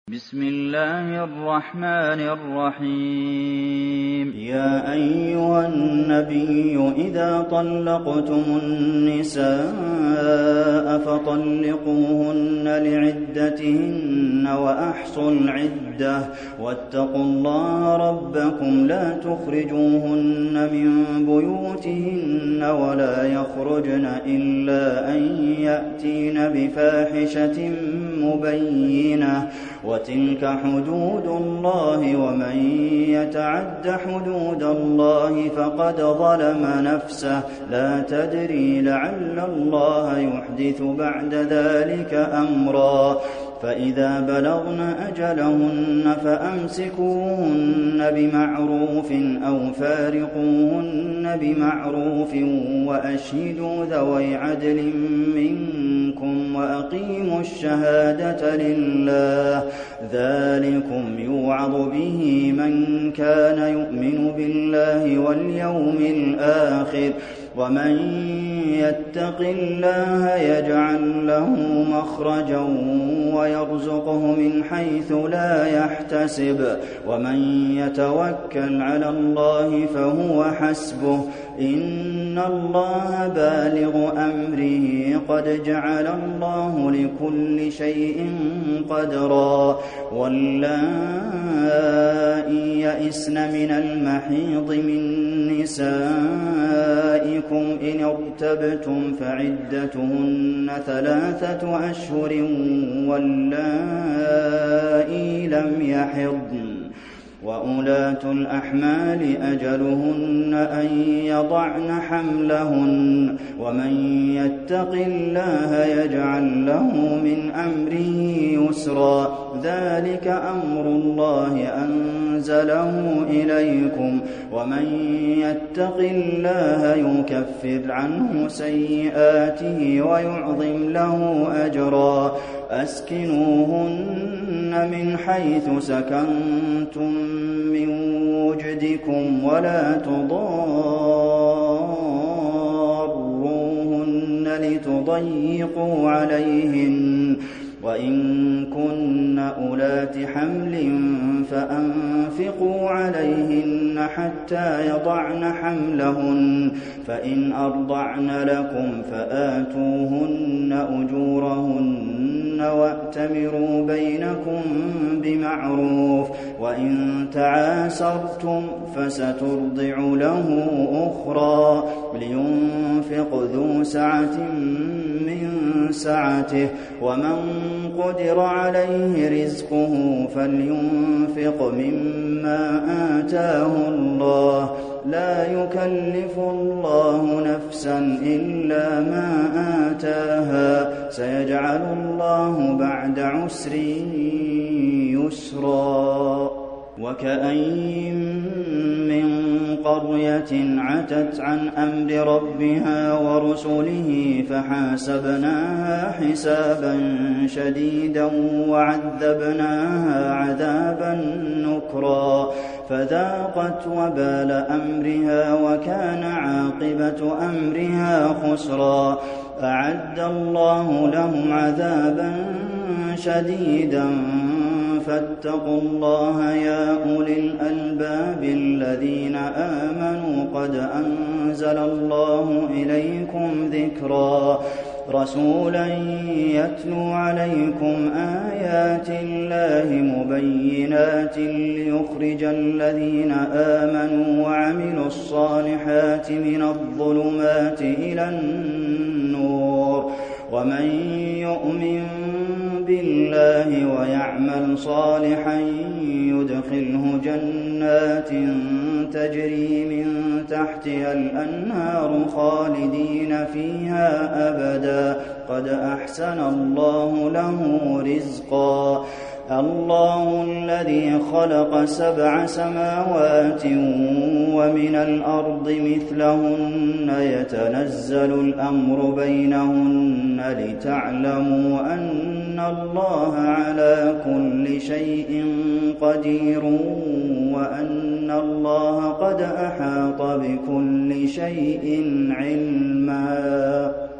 بسم الله الرحمن الرحيم يا أيها النبي إذا طلقتم النساء فطلقوهن لعدتهن وأحصوا العدة واتقوا الله ربكم لا تخرجوهن من بيوتهن ولا يخرجن إلا أن يأتين بفاحشة مبينة وتلك حدود الله ومن يتعد حدود الله فقد ظلم نفسه لا تدري لعل الله يحدث بعد ذلك أمرا فإذا بلغن أجلهن فأمسكوهن بمعروف أو فارقوهن بمعروف وأشهدوا ذوي عدل منكم وأقيموا الشهادة لله ذلكم يوعظ به من كان يؤمن بالله واليوم الآخر ومن يتق الله يجعل له مخرجا ويرزقه من حيث لا يحتسب ومن يتوكل على الله فهو حسبه إن الله بالغ أمره قد جعل الله لكل شيء قدرا واللائي يئسن من المحيض من نسائكم إن ارتبتم فعدتهن 3 أشهر واللائي لم يحضن وأولاة الأحمال أجلهن أن يضعن حملهن ومن يتق الله يجعل له من أمره يسرا ذلك أمر الله أنزله إليكم ومن يتق الله يكفر عنه سيئاته ويعظم له أجرا أسكنوهن من حيث سكنتم من وجدكم ولا تضاروهن لتضيقوا عليهن وإن كن أولات حمل فأنفقوا عليهن حتى يضعن حملهن فإن أرضعن لكم فآتوهن أجورهن وأتمروا بينكم بمعروف وإن تعاسرتم فسترضع له أخرى لينفق ذو سعة من سعته ومن قدر عليه رزقه فلينفق مما آتاه الله لا يكلف الله نفسا إلا ما آتاها سيجعل الله بعد عسر يسرا وكأين من قرية عتت عن أمر ربها ورسله فحاسبناها حسابا شديدا وعذبناها عذابا نكرا فذاقت وبال أمرها وكان عاقبة أمرها خسرا أعد الله لهم عذابا شديدا فاتقوا الله يا أولي الألباب الذين آمنوا قد أنزل الله إليكم ذكرا رسولا يتلو عليكم آيات الله مبينات ليخرج الذين آمنوا وعملوا الصالحات من الظلمات إلى النور ومن يؤمن بالله ويعمل صالحا يدخله جنات تجري من تحتها الأنهار خالدين فيها أبدا قد أحسن الله له رزقا الله الذي خلق 7 سماوات ومن الأرض مثلهن يتنزل الأمر بينهن لتعلموا أن الله على كل شيء قدير وأن الله قد أحاط بكل شيء علما